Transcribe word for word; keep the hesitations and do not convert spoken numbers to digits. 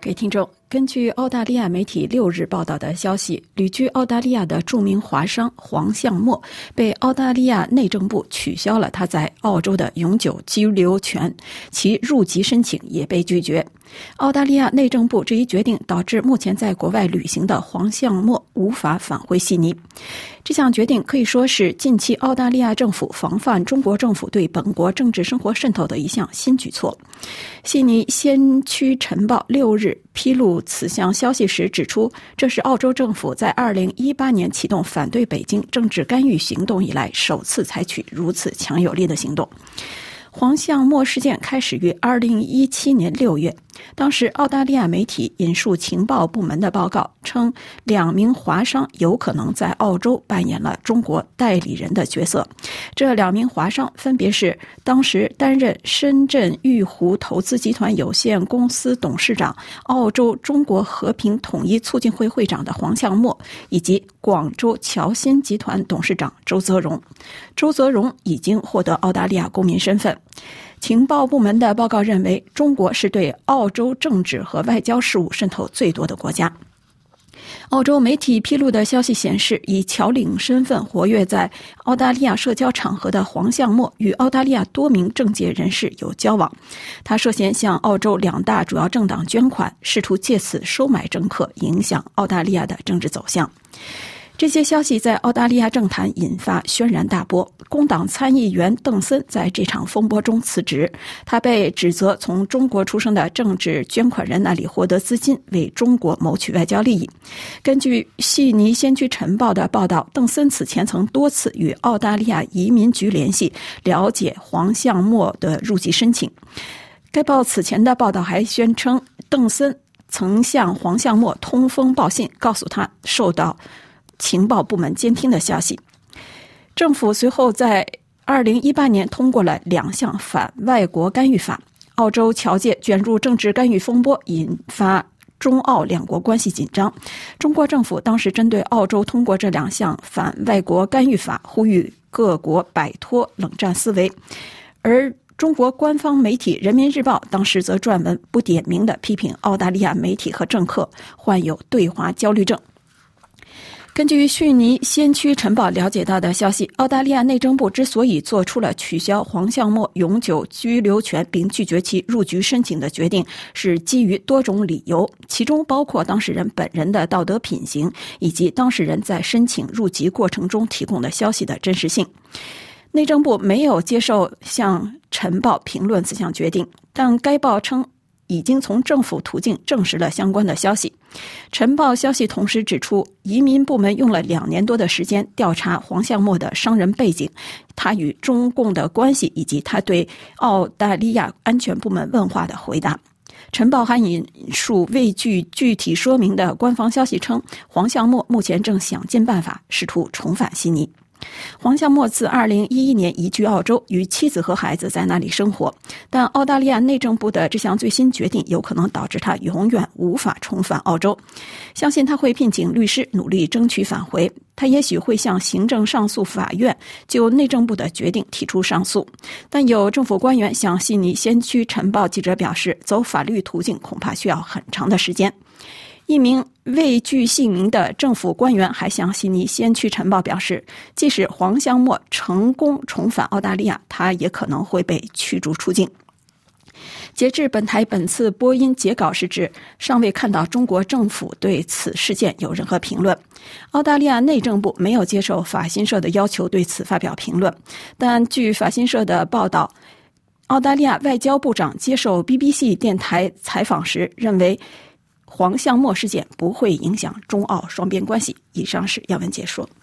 各位听众，根据澳大利亚媒体六日报道的消息，旅居澳大利亚的著名华商黄向墨被澳大利亚内政部取消了他在澳洲的永久居留权，其入籍申请也被拒绝。澳大利亚内政部这一决定导致目前在国外旅行的黄向墨无法返回悉尼。这项决定可以说是近期澳大利亚政府防范中国政府对本国政治生活渗透的一项新举措。悉尼先驱晨报六日披露此项消息时指出，这是澳洲政府在二零一八年启动反对北京政治干预行动以来首次采取如此强有力的行动。黄向墨事件开始于二零一七年六月，当时澳大利亚媒体引述情报部门的报告称，两名华商有可能在澳洲扮演了中国代理人的角色。这两名华商分别是当时担任深圳玉湖投资集团有限公司董事长、澳洲中国和平统一促进会会长的黄向墨，以及广州侨新集团董事长周泽荣。周泽荣已经获得澳大利亚公民身份。情报部门的报告认为，中国是对澳洲政治和外交事务渗透最多的国家。澳洲媒体披露的消息显示，以侨领身份活跃在澳大利亚社交场合的黄向墨与澳大利亚多名政界人士有交往。他涉嫌向澳洲两大主要政党捐款，试图借此收买政客，影响澳大利亚的政治走向。这些消息在澳大利亚政坛引发轩然大波。工党参议员邓森在这场风波中辞职，他被指责从中国出生的政治捐款人那里获得资金，为中国谋取外交利益。根据悉尼先驱晨报的报道，邓森此前曾多次与澳大利亚移民局联系，了解黄向墨的入籍申请。该报此前的报道还宣称，邓森曾向黄向墨通风报信，告诉他受到情报部门监听的消息。政府随后在二零一八年通过了两项反外国干预法。澳洲侨界卷入政治干预风波，引发中澳两国关系紧张。中国政府当时针对澳洲通过这两项反外国干预法，呼吁各国摆脱冷战思维。而中国官方媒体《人民日报》当时则撰文不点名地批评澳大利亚媒体和政客患有对华焦虑症。根据悉尼先驱晨报了解到的消息，澳大利亚内政部之所以做出了取消黄向墨永久居留权并拒绝其入局申请的决定，是基于多种理由，其中包括当事人本人的道德品行，以及当事人在申请入籍过程中提供的消息的真实性。内政部没有接受向晨报评论此项决定，但该报称已经从政府途径证实了相关的消息。晨报消息同时指出，移民部门用了两年多的时间调查黄向墨的商人背景，他与中共的关系，以及他对澳大利亚安全部门问话的回答。晨报还引述未具具体说明的官方消息称，黄向墨目前正想尽办法试图重返悉尼。黄向墨自二零一一年移居澳洲，与妻子和孩子在那里生活，但澳大利亚内政部的这项最新决定有可能导致他永远无法重返澳洲。相信他会聘请律师努力争取返回，他也许会向行政上诉法院就内政部的决定提出上诉。但有政府官员向悉尼先驱晨报记者表示，走法律途径恐怕需要很长的时间。一名未具姓名的政府官员还向悉尼先驱晨报表示，即使黄向墨成功重返澳大利亚，他也可能会被驱逐出境。截至本台本次播音截稿时止，尚未看到中国政府对此事件有任何评论。澳大利亚内政部没有接受法新社的要求对此发表评论，但据法新社的报道，澳大利亚外交部长接受 B B C 电台采访时认为，黄向墨事件不会影响中澳双边关系。以上是要闻解说。